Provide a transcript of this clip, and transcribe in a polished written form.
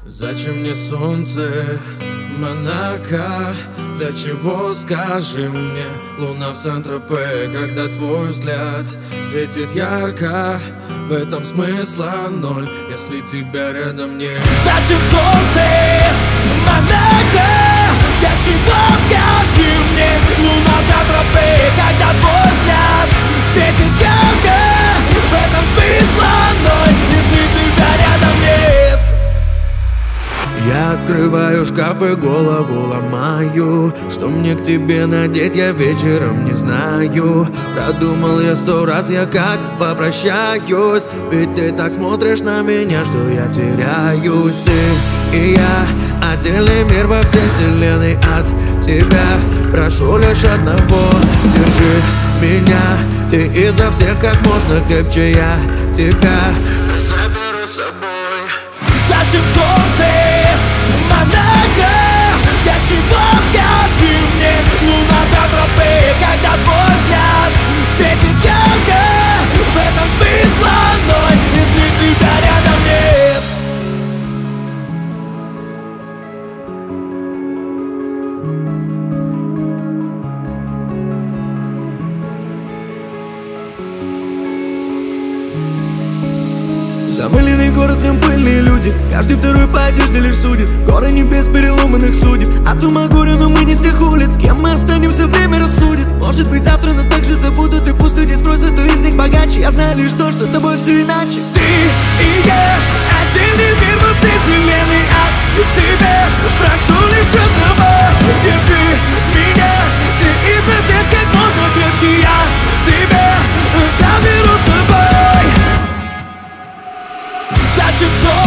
Зачем мне солнце, Монако? Для чего, скажи мне, луна в Сан-Тропе, когда твой взгляд светит ярко? В этом смысла ноль, если тебя рядом нет. Зачем солнце, Монако? Для чего, скажи мне, луна в Сан-Тропе, когда твой взгляд светит ярко? В этом смысла ноль, если тебя рядом нет. Я открываю шкаф и голову ломаю. Что мне к тебе надеть, я вечером не знаю. Продумал я 100 раз, я как попрощаюсь. Ведь ты так смотришь на меня, что я теряюсь. Ты и я, отдельный мир во всей вселенной. От тебя прошу лишь одного: держи меня, ты изо всех как можно крепче. Я тебя заберу с собой. Зачем солнце, Монако? Для чего, скажи мне, луна в Сан-Тропе, когда твой взгляд светит ярко? В этом смысла ноль, если тебя рядом нет. Замыленный город, в нем пыльные люди. Каждый второй по одежде лишь судит. Горы небес переломанных судеб. От ума горе, но мы не с тех улиц. С кем мы останемся, время рассудит. Может быть, завтра нас так же забудут. И пусть люди спросят, кто из них богаче. Я знаю лишь то, что с тобой все иначе. Ты и я, отдельный мир во всей вселенной. От тебя прошу лишь одного: держи меня, ты изо всех как можно крепче. Я тебя заберу с собой. Зачем солнце,